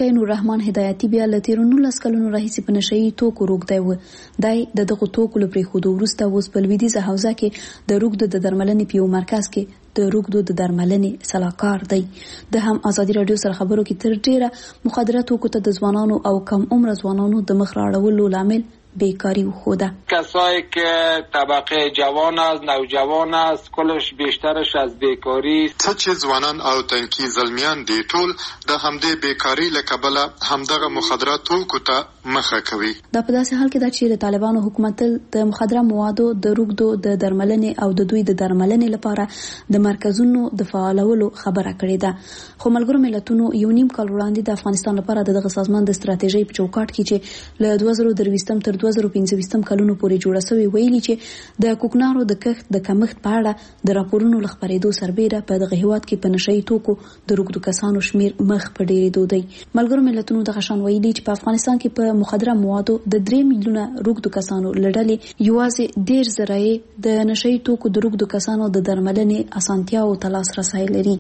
ښوونکی نوررحمان هدایتي بیا له تیرو 19 کلونو راهیسې په نشهیي توکو روږدی و. دی د دغو توکو له پرېښودو وروسته اوس په لویدیځه حوزه کې د روږدو د درملنې په یو مرکز کې د روږدو د درملنې سلاکار دی. د هم ازادي راډیو سره خبرو کې تر ډیره مخدره توکو ته د ځوانانو او کم عمر ځوانانو د مخ راړولو لامل بیکاری خوده. کسایی که طبقه جوان است، نوجوان است، کلش بیشترش از بیکاری څه چې ځوانان او تنکي زلمیان دي ټول د همدې بیکاری له کبله همدغه مخدره توکو ته مخه کوي. دا په داسې حال کې ده چې د طالبانو حکومت د مخدره موادو د روږدو د درملنې او د دوی د درملنې لپاره د مرکزونو د فعالولو خبره کړې ده. خو ملګرو ملتونو یو نیم کال وړاندې د افغانستان لپاره دغه سازمان د ستراتیژۍ په چوکاټ کې چې له 2023 تر 2015 کلونو پورې جوړه شوې ویلي چې د کوکنارو د کښت د کمښت په اړه د راپورونو له خپرېدو سربېره په دغه هیواد کې په نشهیي توکو د روږدو کسانو شمیر مخ په ډېرېدو دی. ملګرو ملتونو دغه شان ویلي چې په افغانستان کې په مخدره موادو د 3 میلیونه روږدو کسانو له ډلې یوازې 10 زره د نشهیي توکو د روږدو کسانو د درملنې اسانتیاو ته لاسرسی لري.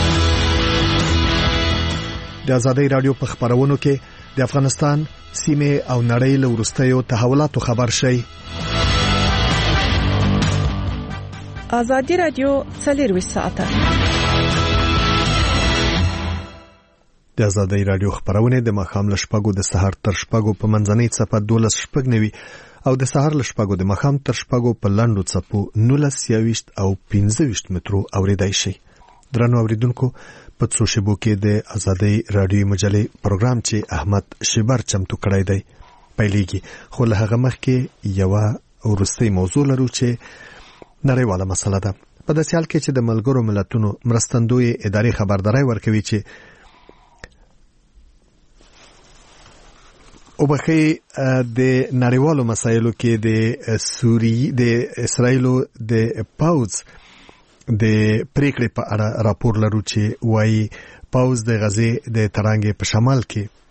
د ازادۍ راډیو په خبرونو کې د افغانستان سیمه او نړۍ له وروستیو تحولاتو خبر شي. ازادي راډیو 24 ساعته د ازادۍ راډیو خبرونه د ماښام له شپږو د سحر تر شپږو په منځنۍ څپه 12 شپږ نوي او د سحر له شپږو د ماښام تر شپږو په لاندو څپو 19 او 15 مترو اوریدای شي. درنو اوریدونکو په څو شیبو کې د ازادۍ راډیو مجلې پروګرام چې احمد شبر چمتو کړی دی پیلېږي. خو له هغه مخکې یو وروستۍ موضوع لرو چې نړیواله مسله ده. په داسې حال کې چې د ملګرو ملتونو مرستندوی ادارې خبرداري ورکوي چې وبخي د نړیوالو مسایلو کې د اسرائیلو د پاوز د پریکړې په اړه راپور لرو چې وايي پاوز د غزې د ترانګې په شمال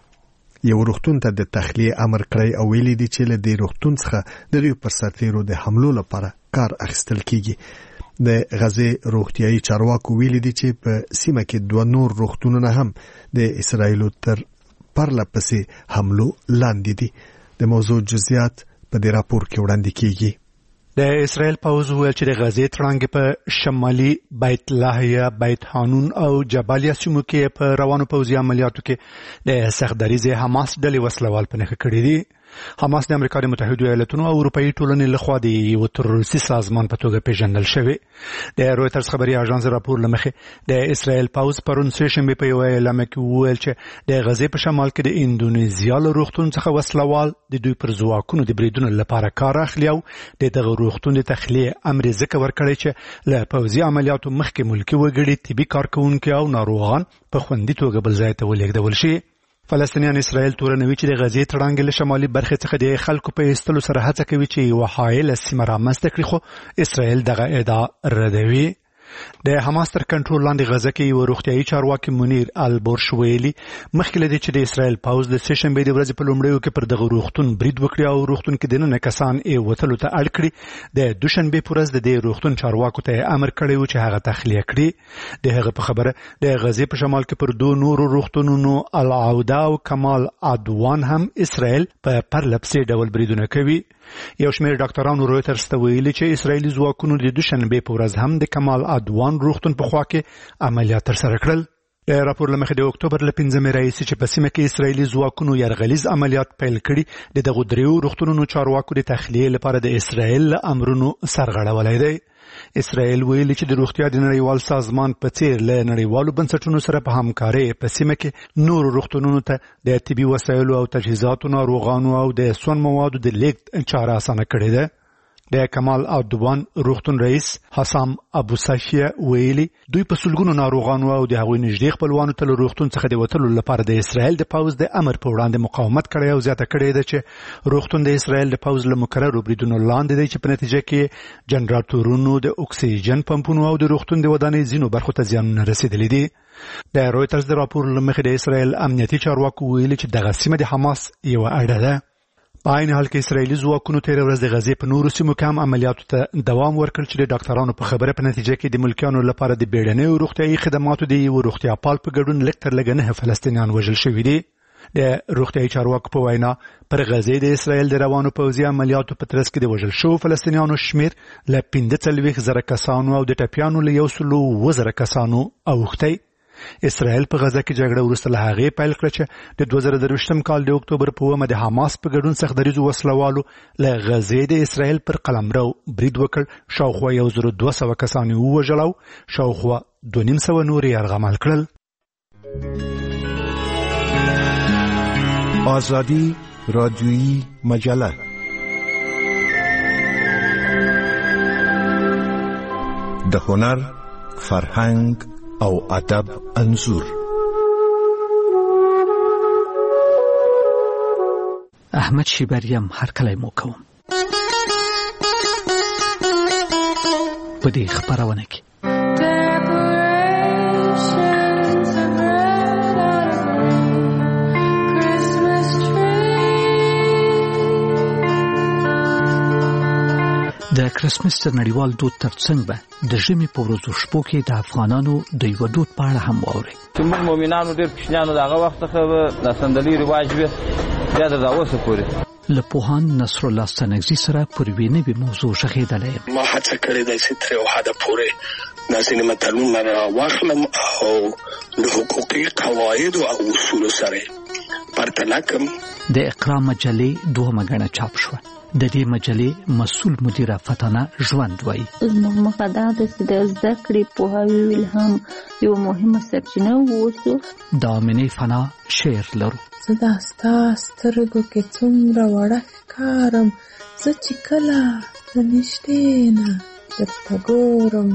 کې یو روغتون ته د تخلیه امر کړی او ویلي دي چې له دې روغتون څخه د دوی پر سرتیرو د حملو لپاره کار اخیستل کیږي. د غزې روغتیايي چارواکو ویلي دي چې په سیمه کې 2 نور روغتونونه هم د اسرائیلو تر پرله پسې حملو لاندې دي. د موضوع جزئیات په دې راپور کې وړاندې کیږي. د اسرائیل پوځ ویل چې د غزې تړانګې په شمالي بیت لاهیا، بیت حانون او جبالیا سیمو کې په روانو پوځي عملیاتو کې د سخت دریځ حماس ډلې وسلوال په نښه کړي دي. حماس د امریکا د متحده ایالاتونو او اروپאי ټولنې لخوا د یو تروریستي سازمان په توګه پیژندل شوی. د رویټرز خبري اژانس راپور لمخې د اسرائیل پوځ پرون سه شنبه په یو اعلان کې ویل چې د غزې په شمال کې د اندونیزیا له روغتون څخه وسلوال د دوی پر ځواکونو د بریدونو لپاره کار اخلي او د دغه روغتون د تخلیه امر ځکه ورکړی چې له پوځي عملیاتو مخکې ملکی وګړي، طبي کارکونکي او ناروغان په خوندي توګه بل ځای ته ولېږدول شي. فلسطینیان اسرائیل تورنوي چې د غزې تړانګې له شمالي برخې څخه د خلکو په ایستلو سره هڅه کوي چې یوه حایله سیمه رامنځته کړي، خو اسرائیل دغه ادعا ردوي. د حماس تر کنټرول لاندې غزه کې یو روغتیايي چارواکي منیر البورش ویلي مخکې له دې چې د اسرائیل پوځ د سه شنبې د ورځې په لومړیو کې پر دغه روغتون برید وکړي او روغتون کې دننه کسان یې وتلو ته اړ کړي، د دوشنبې په ورځ د دې روغتون چارواکو ته امر کړی و چې هغه تخلیه کړي. د هغه په خبره د غزې په شمال کې پر 2 نورو روغتونونو العوده او کمال عدوان هم اسرائیل په پرلپسې ډول بریدونه کوي. یو شمېر ډاکټرانو رویټرز ته ویلي چې اسرائیلي ځواکونو د دوشنبې په ورځ هم د کمال عدوان روغتون په خوا کې عملیات ترسره کړل. د راپور له مخې د اکتوبر له 15 راهیسې چې په سیمه کې اسرائیلي ځواکونو یرغلیز عملیات پیل کړي، د دغو 3 روغتونونو چارواکو د تخلیه لپاره د اسرائیل له امرونو سرغړولی دی. اسرائیل ویلي چې د روغتیا د نړیوال سازمان په څیر له نړیوالو بنسټونو سره په همکارۍ په سیمه کې نورو روغتونونو ته د طبي وسایلو او تجهیزاتو، ناروغانو او د سون موادو د لیږد چاره اسانه کړې ده. د کمال عدوان روغتون رئیس حسام ابو سافیه ویلي دوی په سلګونو ناروغانو او د هغوی نږدې خپلوانو ته له روغتون څخه د وتلو لپاره د اسرائیل د پوځ د امر په وړاندې مقاومت کړی او زیاته کړې ده چې روغتون د اسرائیل د پوځ له مکررو بریدونو لاندې دی چې په نتیجه کې جنراتورونو، د اکسیجن پمپونو او د روغتون د ودانۍ ځینو برخو ته زیانونه رسېدلي دي. د رویټرز د راپور له مخې د اسرائیل امنیتي چارواکو ویلي چې دغه سیمه د حماس یوه اډه ده. په عین حال کې اسرائیلي ځواکونو تېره ورځ د غزې په نورو سیمو کې هم عملیاتو ته دوام ورکړ چې د ډاکټرانو په خبره په نتیجه کې د ملکیانو لپاره د بیړنیو روغتیايي خدماتو د یو روغتیا پال په ګډون لږ تر لږه 9 فلسطینیان وژل شوي دي. د روغتیايي چارواکو په وینا پر غزې د اسرائیل د روانو پوځي عملیاتو په ترڅ کې د وژل شوو فلسطینیانو شمیر له 45,000 کسانو او د ټپیانو له 1,000 کسانو اوښتی. اسرائیل په غزه کې جګړه وروسته له هغې پیل کړه چې د 2023 کال د اکتوبر په 9 د حماس په ګډون سختدریزو وسلوالو له غزې د اسرائیل پر قلمرو برید وکړ. شاوخوا 1,200 کسان ووژل او شاوخوا 2,500 نور یرغمل کړل. آزادی رادیویی مجله د هنر، فرهنګ او ادب انځور. احمد شیبریم هر کله مو کوم په دې خبرونه کې د کرسمس نړیوال دود ترڅنګ به د ژمي په ورځو شپو کې د افغانانو د یو دود په اړه هم واوري. چې موږ مؤمنانو ډېر کوچنیانو دغه وخت څخه د صندلۍ رواج وي بیا د اوسه پورې له پوهان نصر الله ستانکزي سره پر یوې نوې موضوع غږېدلی. ما هڅه کړې ده چې تر یو حده پورې دا ځینې متلونه راواخلم او د حقوقي قواعدو او اصولو سره پرتله کړم. د اقرا مجلې 2مه ګڼه چاپ شوه. د دې مجلې مسؤل مدیره فتانه ژوند وایي زموږ موخه دا ده چې د زده کړې پوهاوي الهام یو مهمه سرچینه واوسو. د آمنې فنا شعر لرو. زه دا ستا سترګو کې څومره وړه ښکارم، زه چې کله د نږدې نه درته ګورم.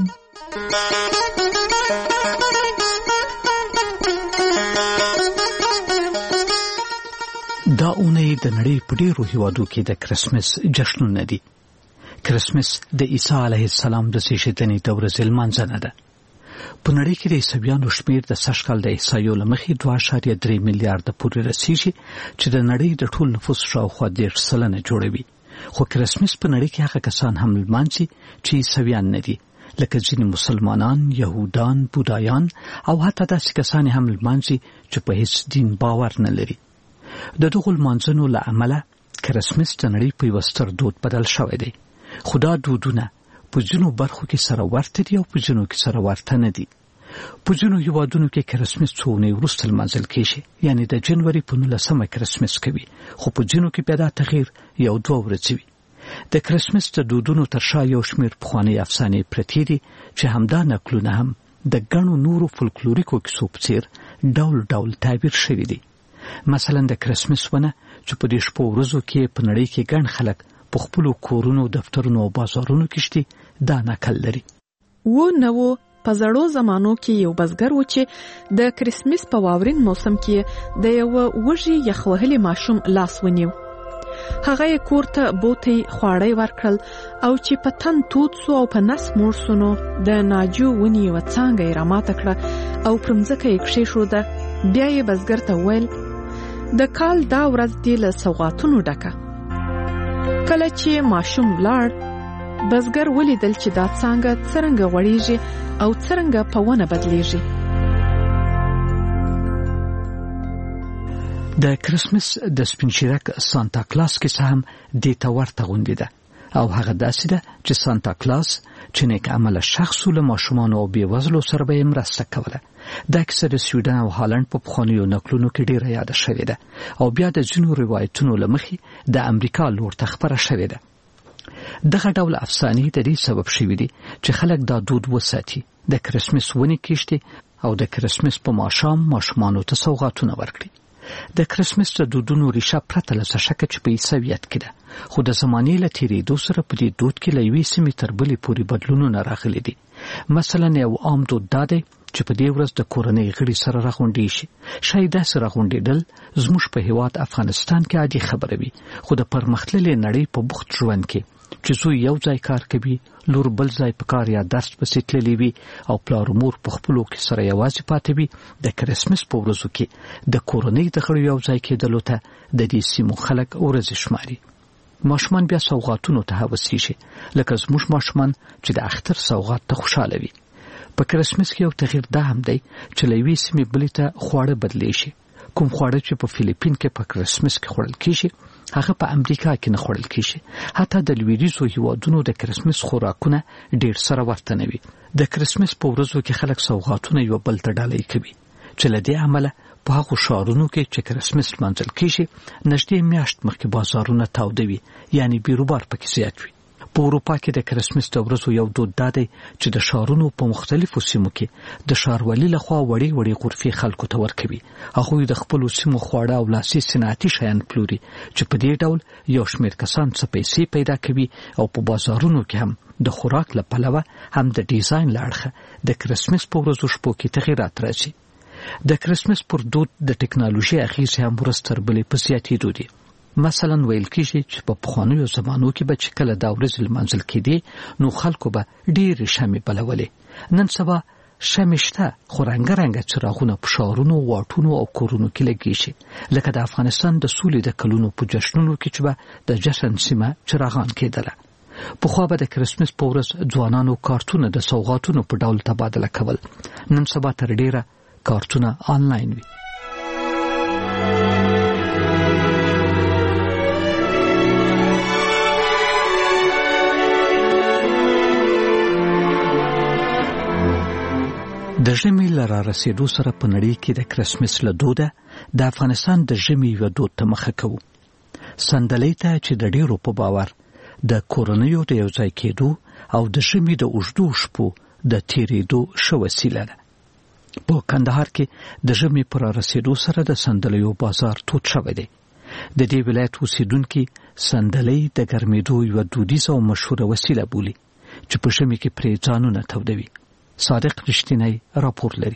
دا اونۍ د نړۍ په ډېرو هیوادو کې د کرسمس جشنونه دي. کرسمس د عیسی علیه السلام د زیږیدنې د ورځې لمانځنه ده. په نړۍ کې د عیسویانو شمیر د سږکال د احصایو له مخې 2.3 میلیارده پورې رسیږي چې د نړۍ د ټول نفوس شاوخوا 30% جوړوي. خو کرسمس په نړۍ کې هغه کسان هم لمانځي چې عیسویان نه دي، لکه ځینې مسلمانان، یهودان، بودایان او حتی داسې کسان هم لمانځي چې په هیڅ دین باور نه لري. د دغو لمانځنو له امله کرسمس د نړۍ په یو ستر دود بدل شوی دی. خو دا دودونه په ځینو برخو کې سره ورته دي او په ځینو کې سره ورته نه دي. په ځینو هیوادونو کې کرسمس څو اونۍ وروسته لمانځل کېږي، یعنې د جنوري په 19 کرسمس کوي، خو په ځینو کې بیا دا تغییر 1-2 ورځې وي. د کرسمس د دودونو تر شا یو شمېر پخوانۍ افسانې پرتې دي چې همدا نکلونه هم د ګڼو نورو فولکلوریکو کیسو په څېر ډول ډول تعبیر شوي دي. مثلا د کرسمس ونه چې په دې شپو ورځو کې په نړۍ کې ګڼ خلک په خپلو کورونو، دفترونو او بازارونو کې شتي دا نکل لري. په زړو زمانو کې یو بزګر و چې د کرسمس په واورین موسم کې د یو وږي یخ وهلي ماشوم لاس ونیو. هغه یې کور ته بوتي خواړی ورکړل او چې په تن تود سو او په نس موړ سو نو د ناجو ونی و څانګه یې راماته کړه او پر مځکه یې کښېښوده. بیا یې بزګر ته وویل د کال دا ورځ دې له سوغاتونو ډکه. کله چې ماشوم لاړ، بزګر ولیدل چې دا څانګه څرنګه غوړېږي او څرنګه په ونه بدلیږي. د کرسمس د سپینچیرک سانتا کلاس کیسه هم دې ته ورته غوندې ده او هغه داسې ده چې سانتا کلاس چې نیک عمله شخص له ماشومانو او بېوزلو سره به یې مرسته کوله. دا کیسه د سویډن او هالند په پخوانیو نقلونو کې ډېره یاده شوې ده او بیا د ځینو روایتونو له مخې د امریکا لور ته خپره شوې ده. دغه ډول افسانې د دې سبب شوي دي چې خلک دا دود وساتي، د کرسمس ونې کښتي او د کرسمس په ماښام ماشومانو ته سوغاتونه ورکړي. د کرسمس د دودونو ریښه پرته له څه شکه چې په عیسویت کې ده، خو د زمانې له تېرېدو سره په دې دود کې له یوې سیمې تر بلې پورې بدلونونه راغلي دي. مثلا یو عام دود دا دی چې په دې ورځ د کورنۍ غړي سره راغونډې شي. شاید داسې راغونډېدل زموږ په هېواد افغانستان کې عادي خبره وي، خو د پرمختللې نړۍ په بوخت ژوند کې چې زوی یو ځای کار کوي، لور بل ځای په کار یا درس پسې تللی وي او پلار مور په خپلو کې سره یوازې پاتې وي، د کرسمس په ورځو کې د کورنۍ د غړو یو ځای کېدلو ته د دې سیمو خلک ورځې شماري. ماشومان بیا سوغاتونو ته هوسیږي، لکه زموږ ماشومان چې د اختر سوغات ته خوشاله وي. په کرسمس کې یو تغییر دا هم دی چې له یوې سیمې بلې ته خواړه بدلی شي. کوم خواړه چې په فلیپین کې په کرسمس کې خوړل کیږي هغه په امریکا کې نه خوړل کیږي. حتی د لویدیځو هیوادونو د کرسمس خوراکونه ډیر سره ورته نه وي. د کرسمس په ورځو کې خلک سوغاتونه یو بل ته ډالۍ کوي چې له دې عمله په هغو ښارونو کې چې کرسمس لمانځل کیږي نږدې میاشت مخکې بازارونه تاوده وي، یعنی بیروبار پکې زیات وي. په اروپا کې د کرسمس د ورځو یو دود دا دی چې د ښارونو په مختلفو سیمو کې د ښاروالي لخوا وړې وړې غرفې خلکو ته ورکوي. هغوی د خپلو سیمو خواړه او لاسي صنعتي شیان پلوري چې په دې ډول یو شمېر کسان څه پیسې پیدا کوي او په بازارونو کې هم د خوراک له پلوه هم د ډیزاین له اړخه د کرسمس په ورځو شپو کې تغیرات راځي. د کرسمس پر دود د ټکنالوژي اغېزې هم ورځ تر بلې په زیاتېدو دي. مثلا ویل کېږي چې په پخوانیو زمانو کې به چې کله دا ورځې لمانځل کېدې نو خلکو به ډېرې شمې بلولې. نن سبا شمې شته، خو رنګه رنګه څراغونه په ښارونو، واټونو او کورونو کې لګېږي، لکه د افغانستان د سولې د کلونو په جشنونو کې چې به د جشن سیمه چراغان کېدله. پخوا به د کرسمس په ورځ ځوانانو کارتونه د سوغاتونو په ډول تبادله کول. نن سبا تر ډېره کارتونه آنلاین وي. د ژمي له رارسېدو سره په نړۍ کې د کرسمس له دوده د افغانستان د ژمي یو دود ته مخه کوو. سندلۍ ته چې د ډېرو په باور د کورنیو د یو ځای کېدو او د ژمي د اوږدو شپو د تېرېدو ښه وسیله ده. په کندهار کې د ژمي په رارسېدو سره د سندلیو بازار تود شوی دی. د دې ولایت اوسېدونکي سندلۍ د ګرمېدو یوه دودیزه او مشهوره وسیله بولي چې په ژمي کې پرې ځانونه تودوي. صادق رښتینی راپور لري.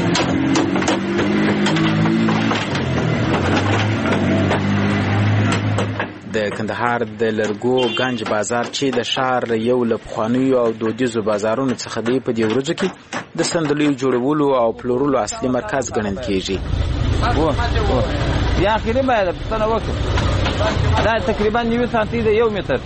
د کندهار د لرګو گنج بازار چې د ښار یو له پخوانیو او دودیزو بازارونو څخه دی په دې ورځو کې د سندلیو جوړولو او پلورلو اصلي مرکز ګڼل کېږي. بیا اخري باید پوښتنه وکړو، دا تقریبا 9 سانتي د 1 متر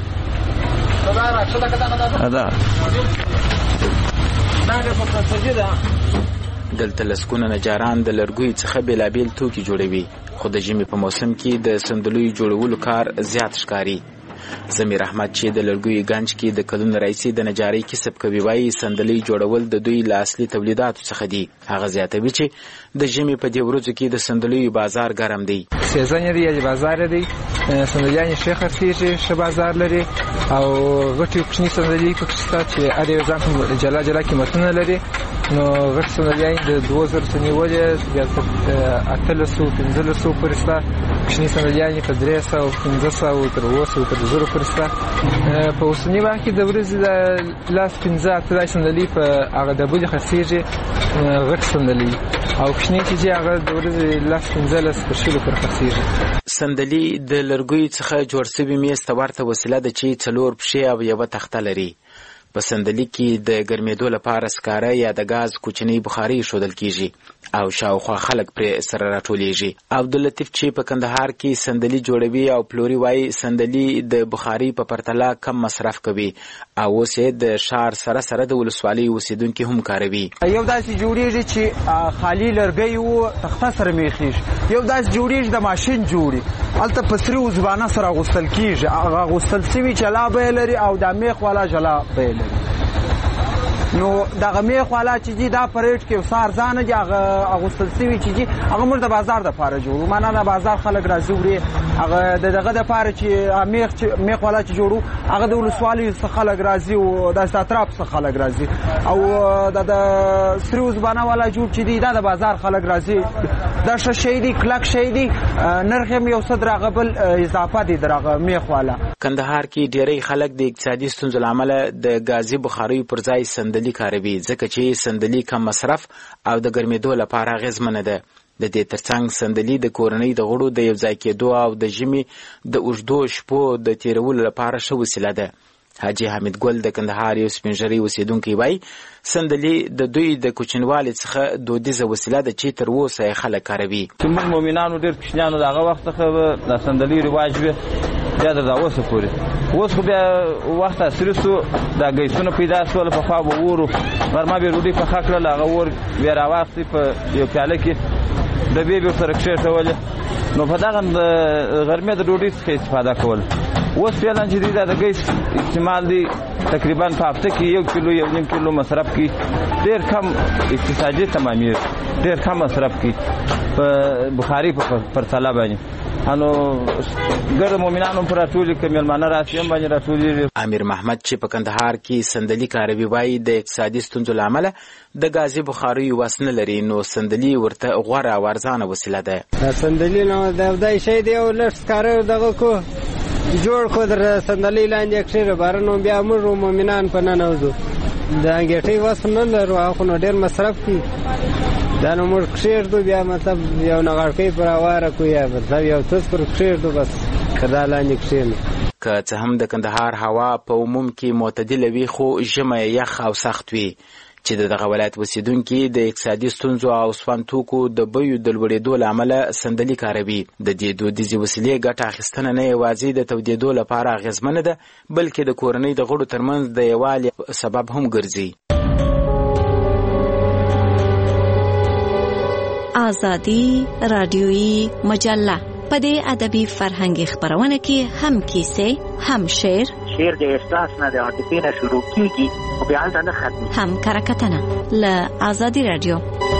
دلته لسګونه نجاران د لرګیو څخه بېلابېل توکي جوړوي، خو د ژمي په موسم کې د سندلیو جوړولو کار زیات ښکاري. زمیر احمد چې د لرګیو گنج کې د کلونو راهیسې د نجارۍ کسب کوي وایي سندلۍ جوړول د دوی له اصلي تولیداتو څخه دي. هغه زیاتوي چې د ژمي په دې ورځو کې د سندلیو بازار ګرم دی. سیزن دی یا بازار دی، سندلیان ښه خرڅېږي، ښه بازار لري او غټې کوچني سندلۍ پکې شته چې هر یو ځان ته جلا جلا قیمتونه لري. نو غټ سندلیان د 2000 څخه نیولې بیا تر 800-1500 پورې شته، کوچني سندلیان په 300-500 تر 800 تر 1000 پورې شته. په اوسني وخت کې د ورځې د لاس 15 سندلۍ په هغه ډبلې خرڅېږي، غټ سندلۍ او کوچني چې هغه د ورځې لاس 15 پر شلو پر خرڅېږي. سندلۍ د لرګیو څخه جوړ شوی میز ته ورته وسیله ده چې 4 پښې او یوه تخته لري. په سندلۍ کې د ګرمېدو لپاره سکاره یا د غاز کوچنۍ بخاري ښودل کیږي او شاوخوا خلک پرې سره راټولیږي. عبداللطیف چې په کندهار کې سندلۍ جوړوي او پلوري وایي سندلۍ د بخاري په پرتله کم مصرف کوي او اوس یې د ښار سره سره د ولسوالۍ اوسېدونکي هم کاروي. یو داسې جوړېږي چې خالي لرګی و تخته سره میخېږي، یو داسې جوړېږي د ماشین جوړي، هلته په سري وزبانه سره اغوستل کېږي، هغه اغوستل سوي جلا بیه لري او د میخ والا جلا بیه لري. نو دغه میخ والا چې دي دا په ریټ کې سار ځانه دي، هغه اغوستل سوي چې دي هغه موږ د بازار دپاره جوړو، معنا د بازار خلک راځي وړي، هغه د دغه دپاره چې میخ والا چې جوړو هغه د ولسوالۍ څخه خلک راځي او داسې اطراف څخه خلک راځي، او د سري وزبانه والا جوړ چې دي دا د بازار خلک راځي. دا ښه شی دی، کلک شی دی، نرخ هم یو څه د هغه بل اضافه دی د هغه میخ والا. کندهار کې ډېری خلک د اقتصادي ستونزو له امله د ګازي بخاریو پر ځای سندلي کاروي، ځکه چې سندلي کم مصرف او د ګرمېدو لپاره اغېزمنه ده. د دې ترڅنګ سندلي د کورنۍ د غړو د یو ځای کېدو او د ژمي د اوږدو شپو د تېرولو لپاره ښه وسیله ده. حاجي حمید ګل د کندهار یو سپینږیری اوسېدونکی وایي سندلي د دوی د کوچنیوالي څخه دودیزه وسیله ده چې تر اوسه یې خلک کاروي. چې موږ مؤمنانو ډېر کوچنیانو د هغه وخت څخه د سندلي رواج وي بیا تر اوسه پورې. اوس خو بیا وخت عصري سو، دا ګیسونه پیدا شول، پخوا به اور غرمه به ډوډۍ پخه کړله، هغه اور بیا راواخېستې په یو پیاله کې ډبې به سره کښېښولې نو په دغه د غرمې د ډوډۍ څخه استفاده کول. اوس فعلا چې دی دا د ګیس استعمال دی تقریبا په هفته کې 1 کیلو 1.5 کیلو مصرف کی ډېر کم اقتصادي تمامېږي ډېر کم مصرف کی په بخاري په پرتله باندې انو ګر مومنانو پر ټولې کملمانه راسي باندې راټولې. امیر محمد چې په کندهار کې سندلي کاروي وایي د اقتصادي ستونزو لامل د غازي بخاري وسنه لري نو سندلي ورته غوړه ورزانه وسیله ده. سندلي نو د دای شي دی او لږ کار دغه کو جوړ کو در سندلي لاندې کښې بارنو بیا موږ مومنان په ننوځو د انګېټۍ وس نه لرو خو نو ډېر مصرف کی دا نو موږ کښېږدو بیا مطلب یو نغړکۍ پر اواره کو یا مطلب یو څه پر کښېږدو بس کدا لاندې کښېنو. که څه هم د کندهار هوا په عموم کې معتدله وي خو ژمی یخ او سخت وي چې دغه ولایت اوسیدونکي د اقتصادي ستونزو او سون توکو د بیو د لوړېدو له امله سندلي کاروي. د دې دودیزې وسیلې ګټه اخیستنه نه یوازې د تودېدو لپاره اغېزمنه ده بلکې د کورنۍ د غړو ترمنځ د یووالي سبب هم ګرځي. آزادی رادیویی مجله په دې ادبي فرهنګي خبرونه کې هم کیسې هم شعر د احساس نه د عاطفې نه شروع کیږي او بیا هلته نه ختمي هم کرکټنه له آزادی رادیو.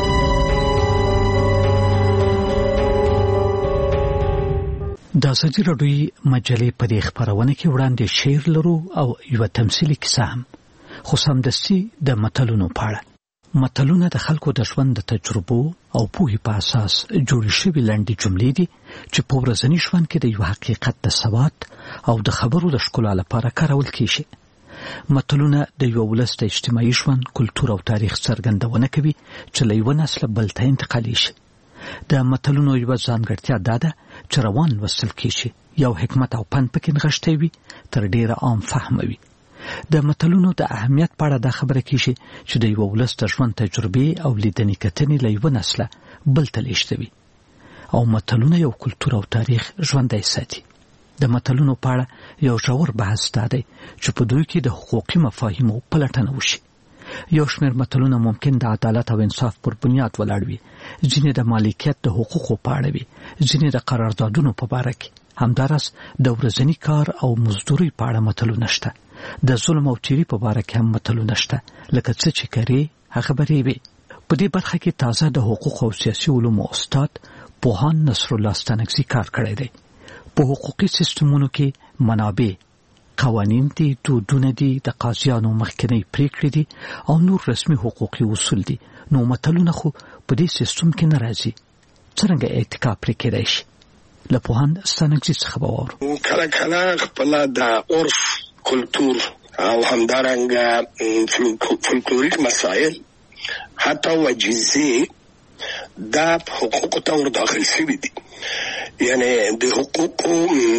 د آزادی رادیویی مجلې په دې خبرونه کې وړاندې شعر لرو او یو تمثیلي کیسه هم خو سمدستي د متلونو په اړه. متلونه د خلکو د ژوند د تجربو او پوهې په اساس جوړې شوې لنډې جملې دي چې په ورځني ژوند کې د یو حقیقت د ثبات او د خبرو د ښکلا لپاره کارول کیږي. متلونه د یو ولس د اجتماعي ژوند، کلتور او تاریخ څرګندونه کوي چې له یو نسل بل ته انتقالي شي. د متلونو یوه ځانګړتیا دا ده چې روان لوستل کیږي، یو حکمت او پند پکې نغښتی وي، تر ډیره عام فهمه وي. د متلونو د اهمیت په اړه دا خبره کیږي چې د یو ولس د ژوند تجربې او لیدنې کتنې له یو نسله بل ته لیږدوي او متلونه یو کلتور او تاریخ ژوندی ساتي. د متلونو په اړه یو ژور بحث دا دی چې په دوی کې د حقوقي مفاهیمو پلټنه وشي. یو شمېر متلونه ممکن د عدالت او انصاف پر بنیاد ولاړ وي، ځینې د مالکیت د حقوقو په اړه وي، ځینې د قراردادونو په باره کې. همداراز د ورځني کار او مزدورۍ په اړه متلونه شته. د ظلم او تیری په باره کې هم متلونه شته، لکه څه چې کوي هغه به ریبي. په دې برخه کې تازه د حقوق او سیاسي علومو استاد پوهان نصر الله ستانکزي کار کړی دی. په حقوقي سیستمونو کې منابع، قوانین دي، دودونه دي، د قاضیانو مخکنی پریکړې دي او نور رسمي حقوقي اصول دي. نو متلونه خو په دې سیستم کې نه راځي. څرنګه اتکا پرې کېدای شي؟ له پوهان ستانکزي څخه به واورو. کله کله خپله د عرف، کلتور او همدارنګه فولکلوریک مسائل حتی وجیزې دا حقوقو ته ور داخل شوي دي. یعنی د حقوقو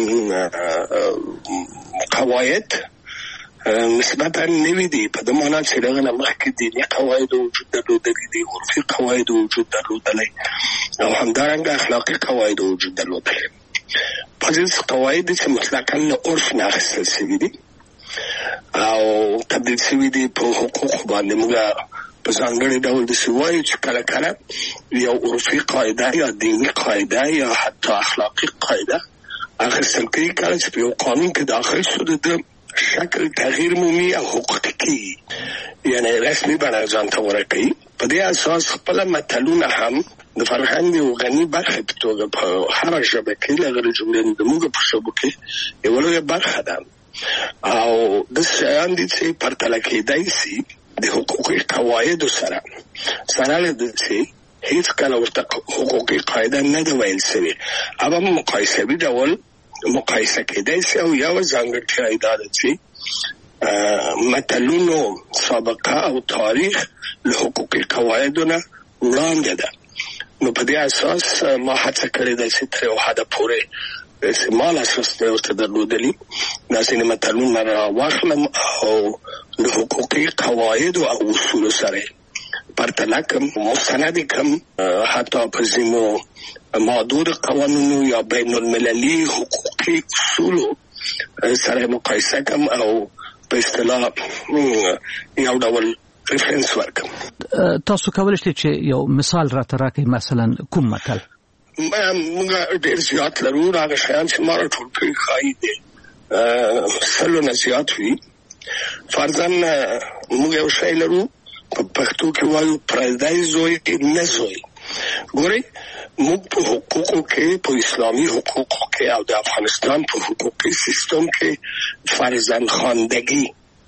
قواعد نسبتا نوي دي په دې معنی چې دغه نه مخکې دیني قواعد وجود درلودلي دي، عرفي قواعد وجود درلودلي او همدارنګه اخلاقي قواعد وجود درلودلي. بعضې قواعد چې مطلقا له عرف نه اخیستل شوي دي او تبدیل شوي دي په حقوق باندې. موږ په ځانګړي ډول داسې وایو چې کله کله یو عرفي قاعده یا دیني قاعده یا حتی اخلاقي قاعده اخیستل کېږي کله چې په یو قانون کې داخل شو د شکل تغییر مومي او حقوقي کېږي، یعنی رسمي بڼه ځان ته ورکوي. په دې اساس خپله متلونه هم د فرهنګ یو غني برخه په توګه په هره ژبه کې له هغې جملې زموږ په ژبو کې یوه لویه برخه ده او داسې شیان دي چې پرتله کېدی شي د حقوقي قواعدو سره له ده چې هېڅکله ورته حقوقي قاعده نه ده ویل شوې، هغه مقایسوي ډول مقایسه کېدی شي او یوه ځانګړتیا یې دا ده چې متلونو سابقه او تاریخ له حقوقي قواعدو نه وړاندې ده. نو په دې اساس ما هڅه کړې ده چې تر یو حده پورې استعمال اساس ورته درلودلي دا ځینې متلونه راواخلم او د حقوقي قواعدو او اصولو سره پرتله کړم، مستند کړم، حتی په ځینو محدود قوانینو یا بین المللي حقوقي اصولو سره مقایسه کړم او په اصطلاح یو ډول ریفرنس ورکم. تاسو کولای شئ چې یو مثال راته راکړئ، مثلا کوم متل؟ موږ ډېر زیات لرو، هغه شیان چې ما راټول کړي ښایي دي 100 نه زیات وي. فرضاً موږ یو شی لرو په پښتو کې وایو پردی زوی نه زوی. ګورئ موږ په حقوقو کې، په اسلامي حقوقو کې او د افغانستان په حقوقي سیستم کې فرزند خواندگی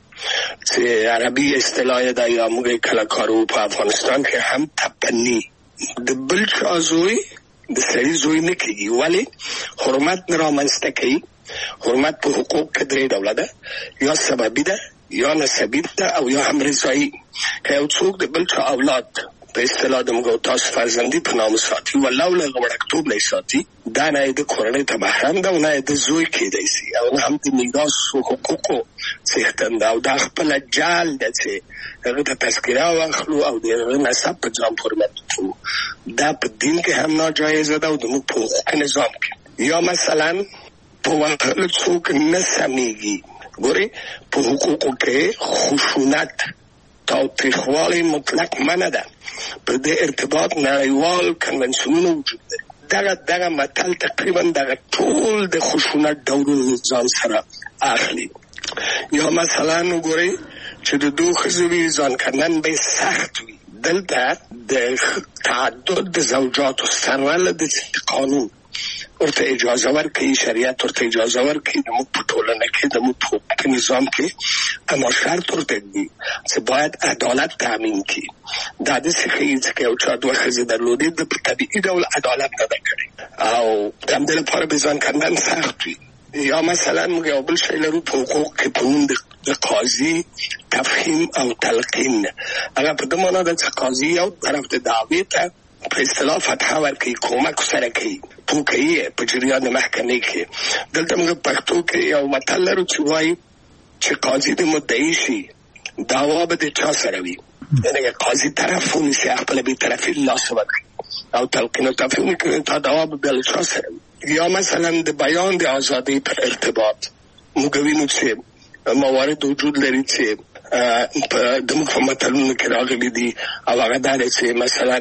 چې عربي اصطلاح ده یا موږ کله کارو په افغانستان کې هم تبنی د بل چا زوی د سړي زوی نه کېږي. ولې؟ حرمت نه رامنځته کوي. حرمت په حقوق کې 3 ډوله ده، یا سببي ده، یا نسبي ده او یا هم رضایي. که یو څوک د بل چا اولاد په اصطلاح د موږ تاسو فرزندي په نام ساتي ولو له وړکتوب نه ساتي، دا نه د کورنۍ ته محرم ده او نه د زوی کېدای شي او نه هم د میراث حقوقو څښتن ده او دا خپل جال ده چې هغه ته تذکره واخلو او د نسب په ځان پورې متو. دا په دین کې هم ناجایزه ده او د موږ په حقوقي نظام کې. یا مثلا په وهلو څوک نه سمیږي. ګورئ په حقوقو کې خشونت تاوتریخوالی مطلق منع ده. په دې ارتباط نړیوال کنونسیونونه وجود لري. دغه متل تقریبا دغه ټول د خشونت ډولونه ځان سره اخلي. یا مثلا وګورئ چې د دوه ښځو ځان کندن به سخت وي. دلته د تعدد د زوجاتو سره د قانون ورته اجازه ورکړي، شریعت ورته اجازه ورکړي. د موږ په ټولنه کې د موږ په حقوقي نظام کې اما شرط ورته دی چې باید عدالت تامین کړي. دا داسې ښیي چې یو چا 2 ښځې درلودې د په طبیعي ډول عدالت نه ده کړې او د همدې لپاره به ځان کندن سخت وي. یا مثلا موږ یو بل شی لرو په حقوق کې په نوم د قاضي تفهیم او تلقین. هغه په دې معنا ده چې قاضي یو طرف د دعوې ته په اصطلاح فتحه ورکوي، کومک سره کوي، پوکوي په جریان محکمې کې. دلته موږ پښتو کې یو متل لرو چې وایي چې قاضي د مدعي شي دعوا به د چا سره وي، یعنې قاضي طرف ونیسي خپله بېطرفي له لاسه ورکړي او تلقین او تفهیم کې تا دعوا به بیا له چا سره وي. یا مثلا د بیان د ازادۍ پر ارتباط موږ وینو چې موارد وجود لري چې د موږ په متلونو کې راغلي دي او هغه دا دی چې مثلا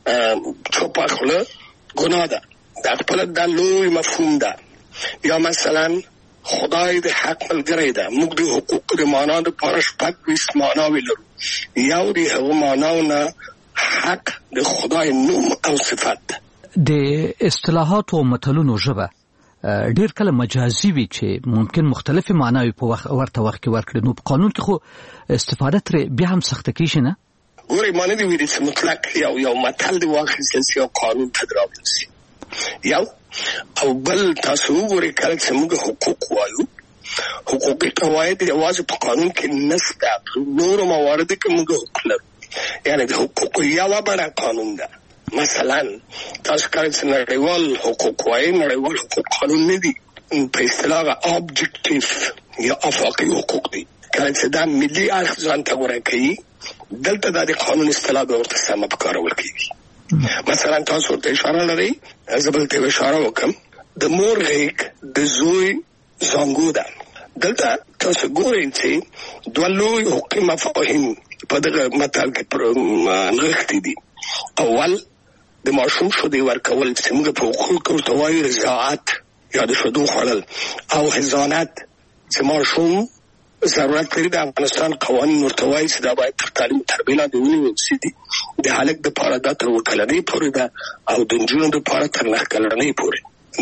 چوپه خوله ګناه ده. دا خپله دا لوی مفهوم ده. یا مثلا خدای د حق ملګری ده. موږ د حقوق د معنا دپاره 26 معناوې لرو. یو د هغو معناو نه حق د خدای نوم او صفت ده. د اصطلاحات او متلونو ژبه ډیر کله مجازي وي چې ممکن مختلفې معناوې په ورته وخت کې ورکړي. نو په قانون کې خو استفاده ترې بیا هم سخته کېږي نه؟ ګورئ ما نه دي ویلي چې مطلق یو متل دې واخیستل سي او قانون ته راوړل سي. یو او بل تاسو وګورئ کله چې موږ حقوق وایو، حقوقي قواعد یوازې په قانون کې نشته، نورو مواردو کې موږ حقوق لرو. یعنې د حقوقو یوه بڼه قانون ده. مثلا تاسو کله چې نړیوال حقوق وایي، نړیوال حقوق قانون نه دي، په اصطلاح ابجکټیف یا افاقي حقوق دي. کله چې دا ملي اړخ ځان ته غوره کوي، دلته دا د قانون اصطلاح به ورته سمه پکارول کېږي. مثلا تاسو ورته اشاره لرئ، زه به ورته اشاره وکړم د مور غېږ د زوی زانګو ده. دلته تاسو ګورئ چې دوه لوی حقوقي مفاهیم په دغه متل کې نغښتي دي. اول د ماشوم شیدې ورکول چې موږ په حقوقو کې ورته وایو رضاعت یا د شیدو خوړل، او حضانت چې ماشوم ضرورت لري. د افغانستان قوانین ورته وایي چې دا باید تر تعلیم تربیې لاندې ونیول شي. د هلک دپاره دا تر 2 کلنۍ پورې ده او د نجونو دپاره تر 9 کلنۍ پورې.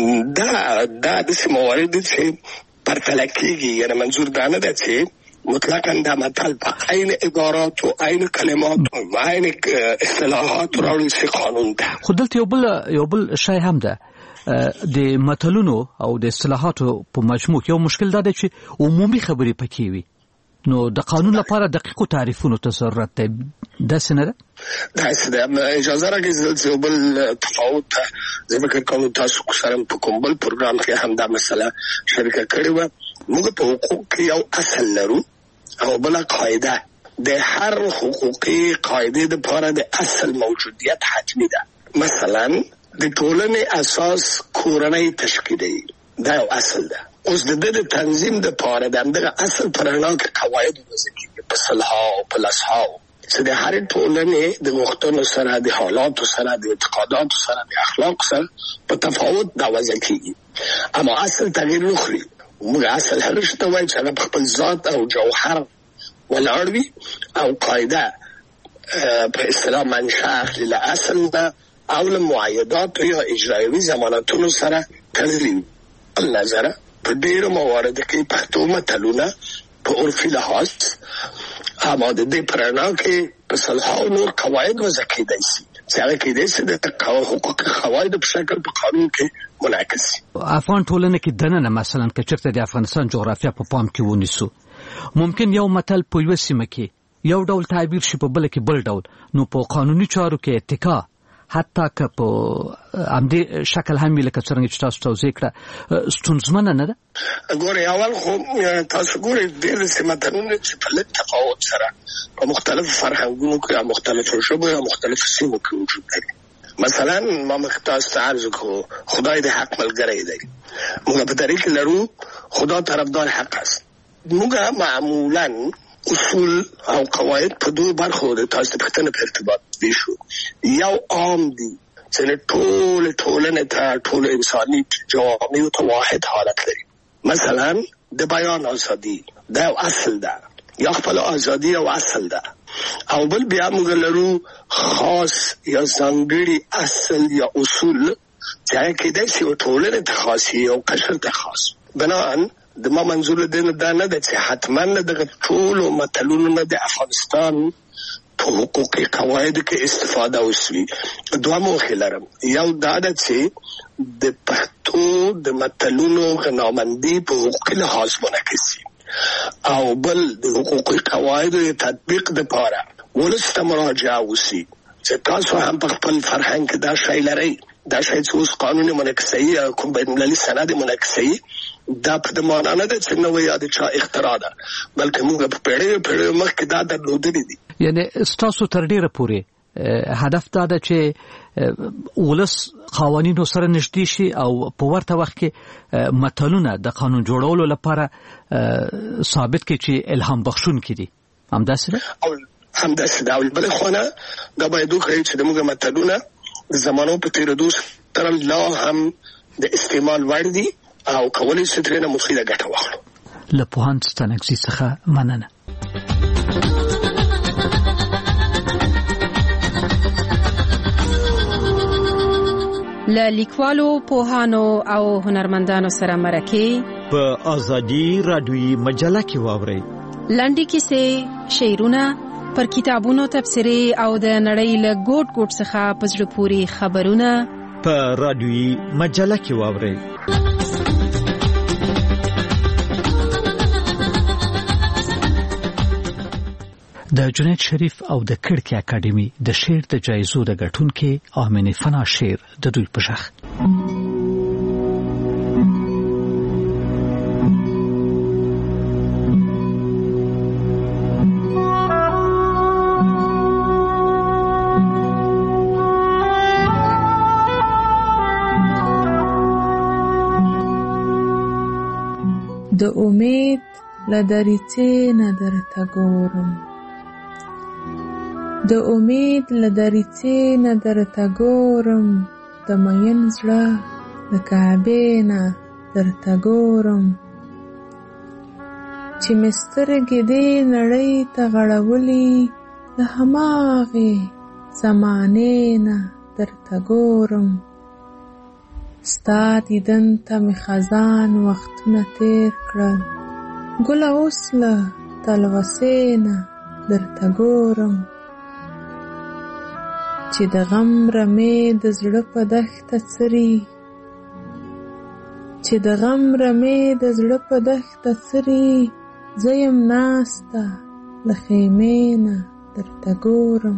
دا داسې موارد دي چې پرتله کېږي. یعنې منظور دا نه ده چې مطلقاً دا متل په عین عبارات او عین کلمات او عین اصطلاحات راوړل شي قانون ده. خو دلته یو بل شی هم ده. د متلونو او د اصطلاحاتو په مجموع یو مشکل دا دی چې عمومي خبرې پکې وي. نو د قانون لپاره دقیقو تعریفونو ته ضرورت دی. داسې نه ده؟ داسې ده. اجازه راکړئ چې یو بل تفاوت ته زه فکر کوم تاسو سره په کوم بل پروګرام کې هم دا مسله شریکه کړې وه. موږ په حقوق کې یو اصل لرو او بله قاعده. د هر حقوقي قاعدې دپاره د اصل موجودیت حتمي ده. مثلا د ټولنې اساس کورنۍ تشکیلوي، دا یو اصل ده. اوس د دې تنظیم دپاره د همدغه اصل په رڼا کې قواعد وضع کېږي په صلحاو په لسحاو چې د هر ټولنې د غوښتنو سره، د حالاتو سره، د اعتقاداتو سره، د اخلاق سره په تفاوت دا وضع کیږي. اما اصل تغییر نخوري. موږ اصل هر څه ته وایي چې هغه په خپل ذات او جوهر ولاړ وي او قاعده په اصطلاح منشأ اخلي له اصل ده او له معایداتو یا اجرایوي ضمانتونو سره تړلي وي. النظره په ډېرو مواردو کې پښتو متلونه په عرفي لحاظ اما د دې په رڼا کې په صلحو نور قواعد وضع کېدای شي چې هغه کېدای شي د حقوقي قواعدو په شکل په قانون کې منعکس شي. افغان ټولنه کې دننه مثلا که چېرته د افغانستان جغرافیه په پام کې ونیسو، ممکن یو متل په یوه سیمه کې یو ډول تعبیر شي، په بله کې بل ډول. نو په قانوني چارو کې اتکا حتی که په همدې شکل هم وي لکه څرنګه چې تاسو توضیح کړه ستونزمنه نه ده؟ ګورئ اول خو تاسو ګورئ ډېر داسې متلونه چې په لږ تفاوت سره په مختلفو فرهنګونو کې یا مختلفو ژبو یا مختلفو سیمو کې وجود لري. مثلا ما مخکې تاسو ته عرض وکړو خدای د حق ملګری دی. موږ په دریځ کې لرو خدا طرفدار حق است. موږ معمولا اصول او قواعد په دوه برخو د تاسو پښتنه په ارتباط دي شو. یو عام دي چې ټولنه ته ټول انساني جوامع ته واحد حالت لري. مثلا د بیان ازادي دا اصل ده، یا خپل ازادي او اصل ده. او بل بیا موږ لرو خاص یا ځانګړي اصل یا اصول چې کېدای شي ټولنه ته خاص او قشر ته خاص. بنان د ما منظور دې دا نه ده چې حتما د ټول متلونو نه د افغانستان په حقوقي قواعدو کې استفاده وشي. دوه موخې لرم. یو دا ده چې د پښتو د متلونو غنامندي په حقوقي لحاظ منعکس شي، او بل د حقوقي قواعدو تطبیق لپاره ولس ته مراجعه وشي چې تاسو هم په خپل فرهنګ کې دا شی لرئ. دا شی چې اوس قانوني منعکسي یا کوم بین‌المللي سند منعکسي دا په معنا نه ده چې نو یا د چا اختراع ده، بلکې موږ په پیړیو مخکې دا درلودلې دي. یعنی ستاسو تر ډیره پورې هدف دا ده چې ولس قوانینو سره نږدې شي او په ورته وخت کې متلونه د قانون جوړولو لپاره ثابت کړي چې الهام بخښونکي دي. همداسې ده؟ همداسې ده. بلې خونه دا باید وکړي چې موږ متلونه د زمانو په تېرېدو سره لا هم د استعمال وړ دي او کولی شي ترېنه مفیده ګټه واخلو. له پوهاند ستانکزي څخه مننه. له لیکوالو، پوهانو او هنرمندانو سره مرکې په ازادي رادیویي مجله کې واورئ. لنډې کیسې، شعرونه، پر کتابونو تبصرې او د نړۍ له ګوټ ګوټ څخه په زړه پورې خبرونه په رادیویي مجله کې واورئ. د جنید شریف او د کړکۍ اکیډمي د شعر د جایزو د ګټونکو آمنه فنا شعر د دوی په ژغ. د امید لدریڅې نه درته ګورم، د امید لدریڅې نه درته ګورم، د مین زړه د کعبې نه درته ګورم، چې مې سترګې دې نړۍ ته غړولې، د هماغې زمانې نه درته ګورم. ستا دیدن ته مې خزان وختونه تیر کړل، ګله اوس له تلوسې نه درته ګورم، چې د غم رمې د زړه په دښته څري، چې د غم رمې د زړه په دښته څري، زه یم ناسته له خیمې نه درته ګورم.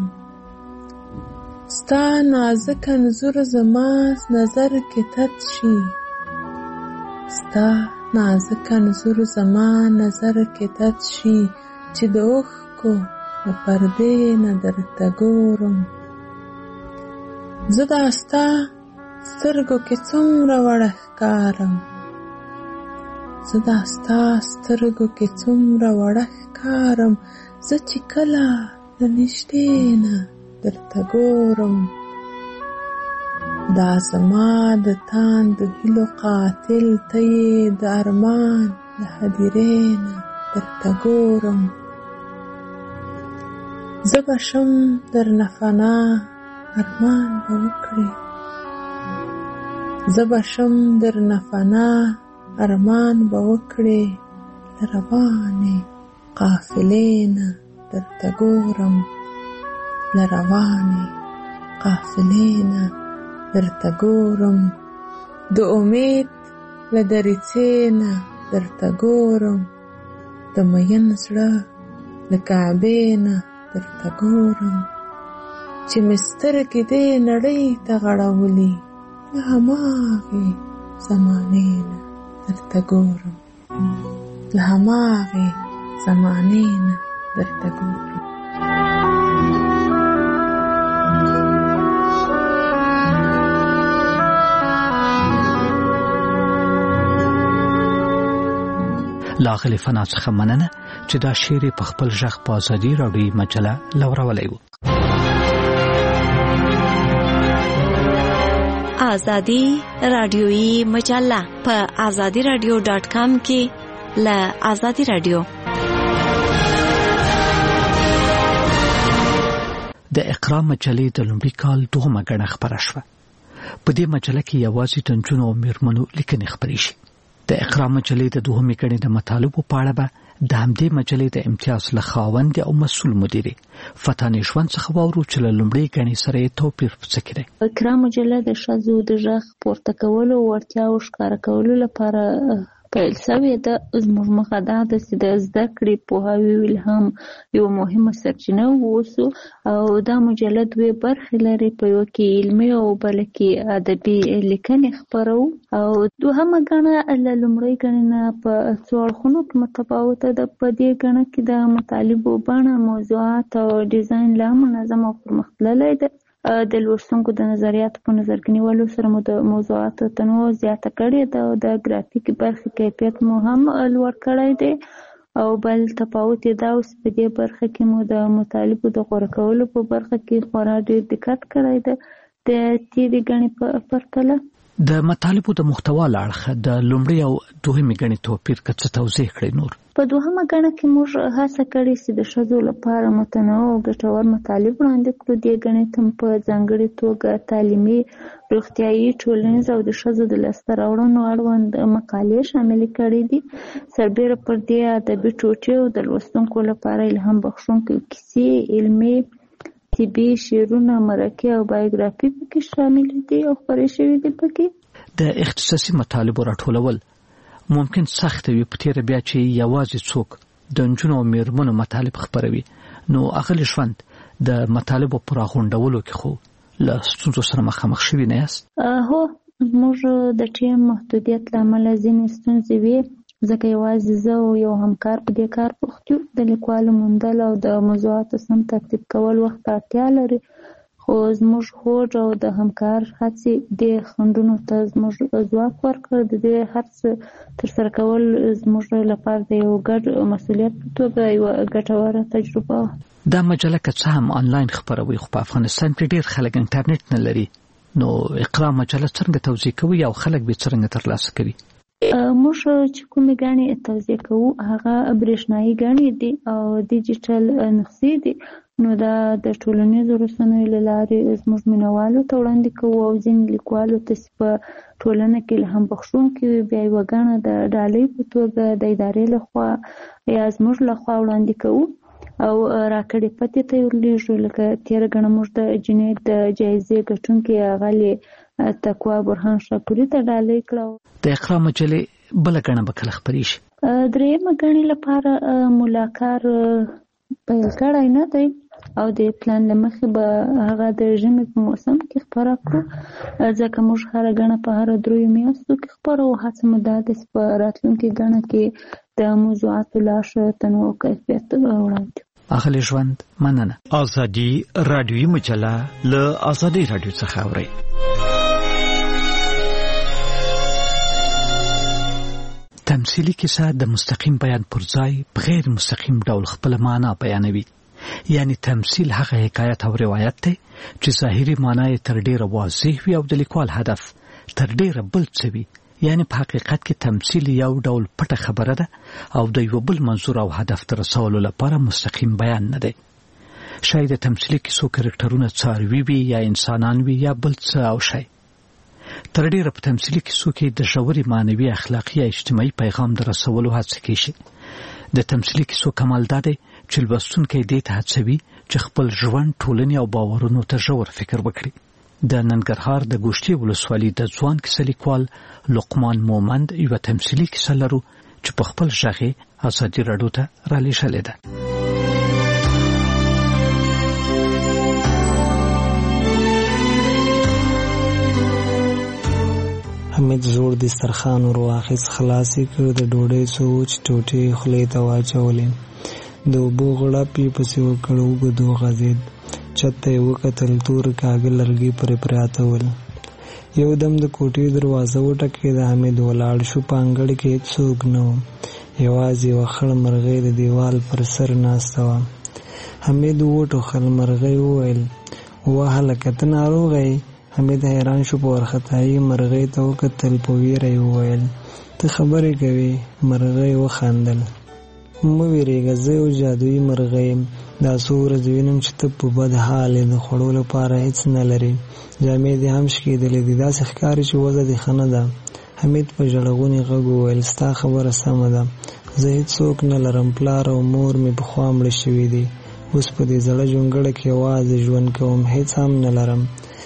ستا نازک انځور زما نظر کې تت شي، ستا نازک انځور زما نظر کې تت شي، چې د اوښکو له پردې نه درته ګورم. زه دا ستا سترګو کې څومره وړه ښکارم، زه دا ستا سترګو کې څومره وړه ښکارم، زه چې کله د نږدې نه درته ګورم، دا زما د تاند هیلو قاتل ته یې د ارمان د هدیرې نه درته ګورم. زه به شم درنه فنا ارمان به وکړې، زه به شم درنه فنا ارمان به وکړې، له روانې قافلې نه درته ګورم، له روانې قافلې نه درته ګورم. د امید له دریڅې نه درته ګورم، د مین زړه له کعبې نه درته ګورم. چې مې سترګې دې نړۍ ته غړولې، له هماغې زمانې نه درته ګورم، له هماغې زمانې نه درته ګورم. لاغلی فنا څخه مننه چې دا شعر په خپل ژغ په ازادي راډیوي مجله لورولی و. ازادي راډیوي مجله په azadiradio.com کې له ازادي راډیو. د اقرا مجلې د لومړي کال 2مه غڼه خبره شوه. په دې مجله کې یوازې د نجونو او میرمنو لیکنې خبرې شي. د اقرا مجلې د 2مې غڼې د مطالبو په اړه به د همدې مجلې د امتیاز له خاوند او مسؤل مدیرې فتانې ژوند څخه واورو چې له لومړۍ غڼې سره یې توپیر په څه کې دی. اقرا مجله د ښځو د غږ پورته کولو وړتیاو ښکاره کولو لپاره پیل شوې ده. زموږ موخه دا ده چې د زده کړې، پوهاوي او الهام یوه مهمه سرچینه واوسو. او دا مجله دوې برخې لري، په یوه کې علمي او بله کې ادبي لیکنې خپرو. او دوهمه غڼه له لومړۍ غڼې نه په څو اړخونو کې متفاوته ده. په دې غڼه کې د مطالبو بڼه، موضوعات او ډیزاین لا منظم او پرمختللی ده. د لوستونکو د نظریاتو په نظر کې نیولو سره مو د موضوعاتو تنوع زیاته کړې ده او د ګرافیک برخې کیفیت مو هم لوړ کړی دی. او بل تفاوت یې دا اوس په دې برخه کې مو د مطالبو د غوره کولو په برخه کې خورا ډېر دقت کړی ده د تېرې غڼې په پرتله. د مطالبو د محتوا له اړخه د لومړۍ او دوهمې غڼې توپیر که څه توضیح کړئ نور؟ په دوهمه غڼه کې موږ هڅه کړې چې د ښځو لپاره متنوع او ګټور مطالب وړاندې کړو. دې غڼې ته په ځانګړې توګه تعلیمي، روغتیایي، ټولنیز او د ښځو د لاسته راوړنو اړوند مقالې شاملې کړې دي. سربیره پر دې ادبي ټوټې او د لوستونکو لپاره الهام بخښونکې کیسې، علمي، طبي، شعرونه، مرکې او بایوګرافي پکې شامل دي او خپرې شوي دي. پکې د اختصاصي مطالبو راټولول ممکن سخت وي، په تیره بیا چې یوازې څوک د نجونو او میرمنو مطالب خپروي، نو اغلی ژوند د مطالبو پر راغونډولو کې خو له ستونزو سره مخامخ شوي نه یاست؟ هو، زموږ د ټیم محدودیت له امله ځینې ستونزې وي، ځکه یوازې زه او یو همکار په دې کار بوخت یو. د لیکوالو موندل او د موضوعاتو سم ترتیب کول وخت ته اړتیا لري، خو زموږ هوډ او د همکار هڅې دې خنډونو ته زموږ ځواک ورکړ. د دې هر څه ترسره کول زموږ لپاره د یو ګډ مسؤلیت په توګه یوه ګټوره تجربه وه. دا مجله که څه هم آنلاین خپروي، خو په افغانستان کې ډېر خلک انټرنیټ نه لري، نو اقرا مجله څنګه توزیع کوي او خلک به څنګه ترلاسه کوي؟ موږ چې کومې غڼې توزیع کوو هغه برېښنایي غڼې دي او ډیجیټل نسخې دي. نو دا د ټولنیزو رسنیو له لارې زموږ مینوالو ته وړاندې کوو او ځینې لیکوالو ته چې په ټولنه کې الهام بخښونکي وي، بیا یوه غڼه د ډالۍ په توګه د ادارې لخوا یا زموږ لخوا وړاندې کوو او راکړې پتې ته یې ورلیږو. لکه تېره غڼه موږ د جنید د جایزې ګټونکي اغلې تقوا برهان شاکوري ته ډالۍ کړه. د اقرا مجلې بله غڼه به کله خپرې شي؟ درېیمه غڼې لپاره ملاکار پیل کړی نه دی او د پلان له مخې به هغه د ژمي په موسم کې خپره کړو، ځکه موږ هره غڼه په هره 3 میاشتو کې خپرو. هڅه مو دا ده چې په راتلونکې غڼه کې د موضوعاتو لا ښه تنوع او کیفیت وړاندې. اغلی ژوند، مننه. ازادي راډیوي مجله له ازادي راډیو څخه اورئ. تمثیلی کیسه د مستقیم بیان پر ځای په غیر مستقیم ډول خپل معنا بیانوي. یعنی تمثيل هغه حکایت او روایت دی چې ظاهري معنی تر ډیره واضح وي او د لیکوال هدف تر ډیره بل څه وي. یعنی په حقیقت کې تمثيل یو ډول پټه خبره ده او د یو بل منظور او هدف تر رسولو لپاره مستقیم بیان نه دی. شاید تمثيلي کیسو کرکټرونه څاروي وي یا انسانان وي یا بل څه او شی. تر ډیره په تمثيلي کیسو کې د ژوري معنوي اخلاقی یا اجتماعي پیغام در رسولو هڅه کیږي. د تمثيلي کیسو کمال ده چې لوستونکي دې ته هڅوي چې خپل ژوند، ټولنې او باورونو ته ژور فکر وکړي. د ننګرهار د ګوشتي ولسوالۍ د ځوان کیسه لیکوال لقمان مومند یو تمثيلي کیسه لرو چې په خپل ژغه ازادي راډیو ته را لېږلې ده. حمید زوړ دسترخوان ور واخیست، خلاصې کړ، د ډوډۍ سوچ ټوټې خولې ته واچولې، د اوبو غړپ یې پسې وکړ، اوږد وغځېد، چت ته یې وکتل، تور کاږه لرګي پرې پراته ول. یو دم د کوټې دروازه وټکېده، حمید ولاړ شو. په انګړ کې هېڅوک نه و، یوازې یوه خړ مرغۍ د دیوال پر سر ناسته وه. حمید وټوخل. مرغۍ وویل: وه هلکه ته ناروغه یې؟ حمید حیران شو. په وارخطایي مرغۍ ته وکتل، په ویره یې وویل: ته خبرې کوې؟ مرغۍ وخندل. مه ویرېږه، زه یو جادویي مرغۍ یم. دا څو ورځې وینم چې ته په بد حال یې، د خوړو لپاره هېڅ نه لرې، جامې دې هم شکېدلې دي، داسې ښکاري چې وضع دې ښه نه ده. حمید په ژړغوني غږ وویل: ستا خبره سمه ده، زه هېڅوک نه لرم، پلار او مور مې پخوا مړه شوي دي، اوس په دې زړه جونګړه کې یوازې ژوند کوم، هېڅ هم نه لرم.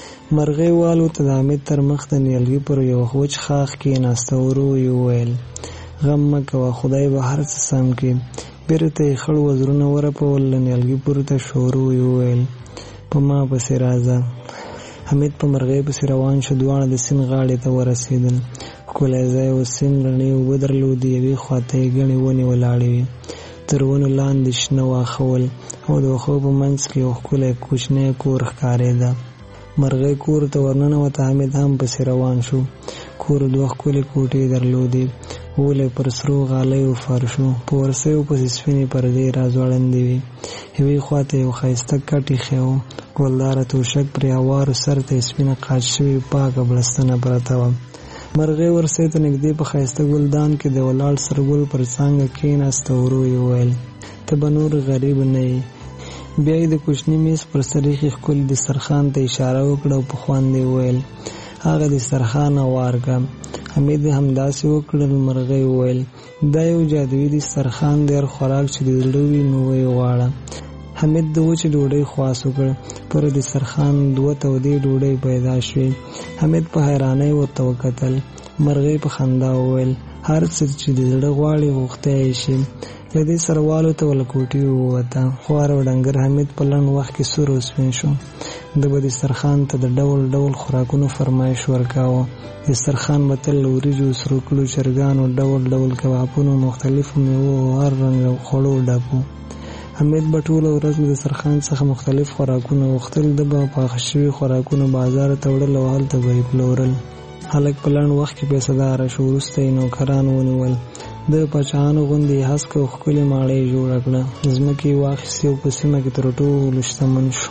مرغۍ والوته. د حمید تر مخ د نیالګي پر یو وچ ښاخ کېناسته، ورو یې وویل: غم مه کوه، خدای به هر څه سم کړي. بیرته یې خړ وزرونه ورپول، له نیالګي پورته شو، ورو یې وویل: په ما پسې راځه. حمید په مرغۍ پسې روان شو. دواړه د سیند غاړې ته ورسېدل. ښکلی ځای و، سیند رڼې اوبه درلودې، یوې خواته یې ګڼې ونې ولاړې وې، تر ونو لاندې شنه واښه ول، او د واښو په منځ کې یو ښکلی کوچنی کور ښکارېده. مرغۍ کور ته ورننوته. حمید هم پسې روان شو. کور دوه ښکلې کوټې درلودې، ولې پر سرو غالیو فرشو، په ورسیو پسې سپینې پردې راځوړندې وې. یوې خواته یو ښایسته کټ ایښی و، ګلداره توشک پرې هوارو، سر ته یې سپینه قاچ شوې پاکه بړستنه پرته وه. مرغۍ ورسۍ ته نږدې په ښایسته ګلدان کې د ولاړ سرګل پر څانګه کېناسته. ورو یې وویل: ته به نور غریب نه یې. بیا یې د کوچني میز پر سر ایښي ښکلي دسترخوان ته اشاره وکړه او په خوند یې وویل: هغه دسترخوان هوار کړه. حمید همداسې وکړل. مرغۍ وویل: دا یو جادویي دسترخوان دی، هر خوراک چې د زړه وي نو یې غواړه. حمید د وچې ډوډۍ خواست وکړ. پر دسترخوان دوه تودې ډوډۍ پیدا شوې. حمید په حیرانۍ ورته وکتل. مرغۍ په خندا وویل: هر څه چې د زړه غواړي غوښتی شي. له دې سره والوته له کوټې ووته. خوار او ډنګر حمید په لنډ وخت کې سور او سپین شو. د به دسترخوان ته د ډول ډول خوراکونو فرمایش ورکاوه. دسترخوان به تل له وریجو، سرو کلو، چرګانو، ډول ډول کبابونو، مختلفو میوو او هر رنګ خوړو ډک و. حمید به ټوله ورځ له دسترخوان څخه مختلف خوراکونه غوښتل. د به پاخه شوي خوراکونه بازار ته وړل او هلته به یې پلورل. هلک په لنډ وخت کې پیسهداره شو. وروسته یې نوکران ونیول. د پاچاهانو غوندې هسکه او ښکلې ماڼۍ جوړه کړه. ځمکې یې واخیستې او په سیمه کې تر ټولو شتمن شو.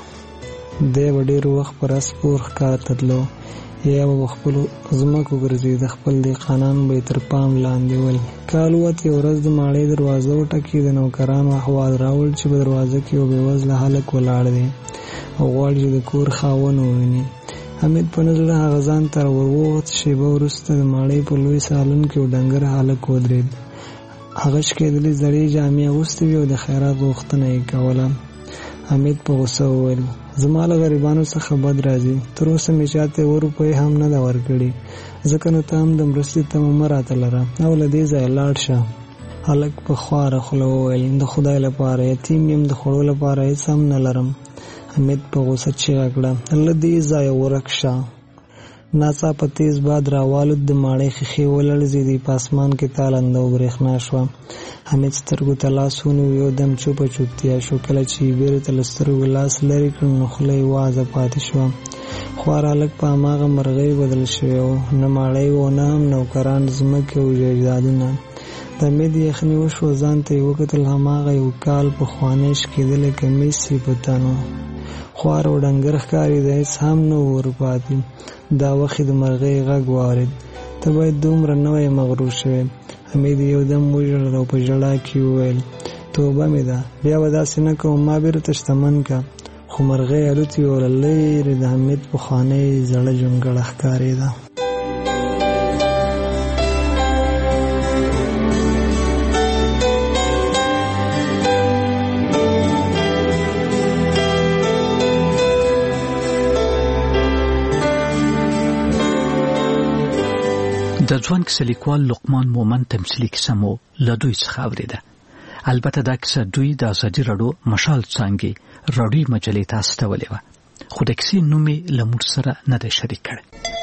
دی به ډېر وخت پر اس پور ښکار ته تلو، یا به خپلو ځمکو ګرځېده، خپل دهقانان به یې تر پام لاندې ول. کال ووت. یوه ورځ د ماڼۍ دروازه وټکېده. نوکرانو احوال راوړ چې په دروازه کې یو بېوزله هلک ولاړ دی او غواړي چې د کور خاوند وویني. حمید په نه زړه هغه ځان ته ورووت. شېبه وروسته د ماڼۍ په لوی سالون کې یو ډنګر هلک ودرېد. هغه شکېدلې زړې جامې اغوستې وې او د خیرات غوښتنه یې کوله. حمید په غوسه وویل: زما له غریبانو څخه بد راځي. تر اوسه مې چاته یو روپۍ هم نه ده ورکړې، ځکه نو ته هم د مرستې تمه مه راته لره او له دې ځایه لاړ شه. هلک په خواره خوله وویل: د خدای لپاره یتیم یم، د خوړو لپاره هېڅ هم نه لرم. حمید په غوسه چیغه کړه: له دې ځایه ورک شه. ناڅاپه تیز باد راوالوت. د ماڼۍ ښیښې ولړزېدې. په اسمان کې تالنده او برېښنا شوه. حمید سترګو ته لاس ونیو. یو دم چوپه چوپتیا شو. کله چې یې بیرته له سترګو لاس لرې کړ نو خوله یې وازه پاتې شوه. خوار هلک په هماغه مرغۍ بدل شوی و. نه ماڼۍ و، نه هم نوکران، ځمکې او جایدادونه. د امید یخني وشو، ځان ته یې وکتل، هماغه یو کال پخوانی شکېدلی کمیس یې په تن و. خوار او ډنګر ښکارېده، هېڅ هم نه و ورپاتې. دا وخت د مرغۍ غږ واورېد. ته باید دومره نه وای مغرور شوی. حمید یودم وژړل او په ژړا کې وویل توبه مې ده، بیا به داسې نه کوم، ما بیرته شتمن که. خو مرغۍ الوتې وه، له لرې د حمید پخوانۍ زړه جونګړه ښکارېده. د ځوان کیسه لیکوال لقمان مومن تمثیلي کیسه مو له دوی څخه اورېده. البته دا کیسه دوی د ازادي راډیو مشال څانګې راډیوي مجلې ته استولې وه، خو د کیسې نوم یې له موږ سره نه دی شریک کړی.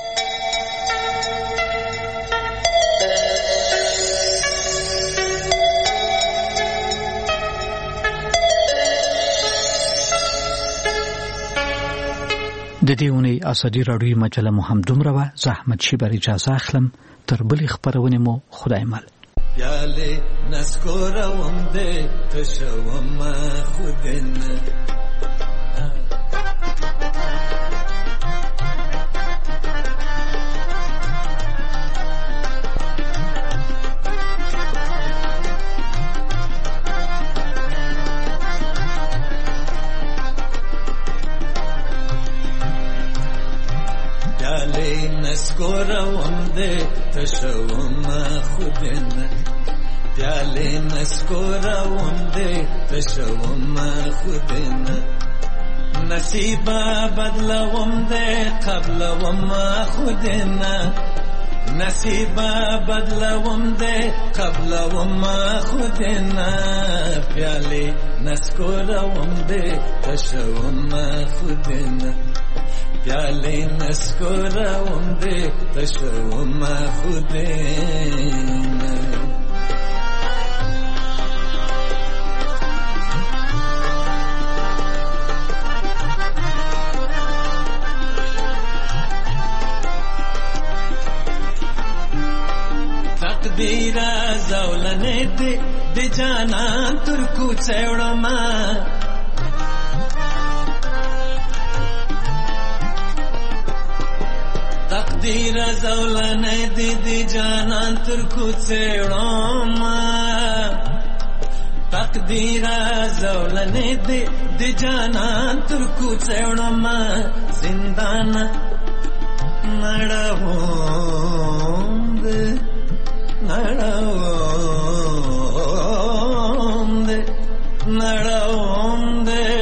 د دې اونۍ ازادي راډیوي مجله مو هم دومره وه. زه احمد شیبر اجازه اخلم. تر بلې خپرونې مو خدای مل. پیالې نسکوروم دې تشوم خودنه نسکوروم دې تشوم خودنه پیالې نسکوروم دې تشوم خودنه نصیبه بدلوم دې قبلوم خودنه نصیبه بدلوم دې قبلوم خودنه پیالې نسکوروم دې تشوم خودنه پیالې نسکوروم دې تشوم خودنه تقدیر زولنې دې د جانان تر کوڅه وړم تقدیر زولنې دې د جانان تر کوڅه وړم تقدیر زولنې دې د جانان تر کوڅه وړم زندان نړوم نړوم دې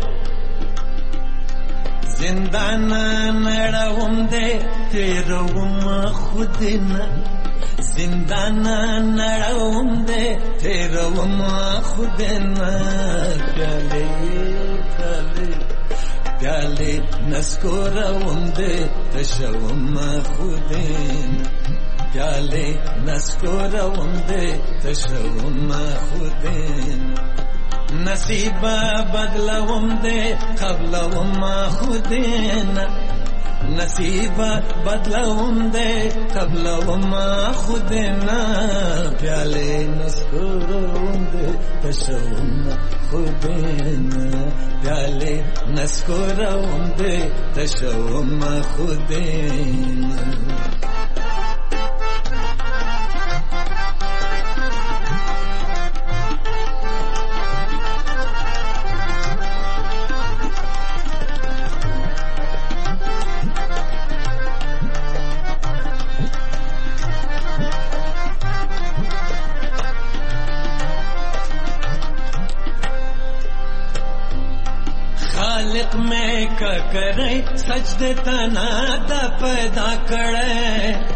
زندان نړوم دې تیروم خودنه زندان نړوم دې تیروم خودنه پیالې پیالې نسکوروم دې تشوم خودنه پیالې نسکوروم دې تشوم خودنه نصیبه بدلوم دې قبلوم خودنه نصیبه بدلوم دې قبلوم خودنه پیالې نسکوروم دې تشوم خودنه پیالې نسکوروم دې تشوم خودنه خالق میں کا کرے سجدے تنا دا پیدا کرے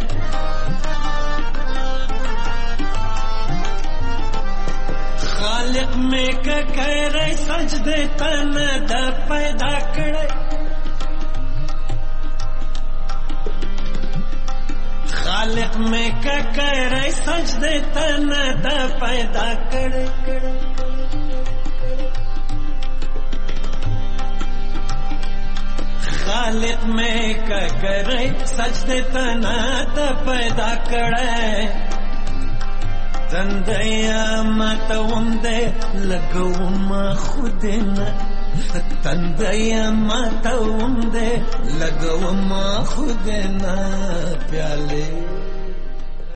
خالق میں کا کرے سجدے تنا دا پیدا کرے خالق میں کا کرے سجدے تنا دا پیدا کرے خالق میں کا کرے سجدے تنا دا پیدا کرے تندیا ماتوم دې لګوم خودنا تندیا ماتوم دې لګوم خودنا پیاله